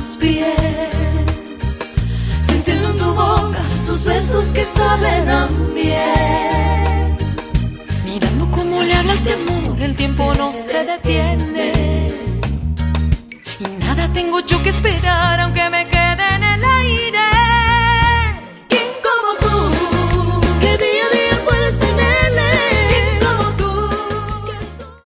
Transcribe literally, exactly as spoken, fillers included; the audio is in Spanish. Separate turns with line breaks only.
tus pies, sintiendo en tu boca sus besos que saben a miel.
Mirando cómo le hablas de amor, el tiempo no se detiene y nada tengo yo que esperar.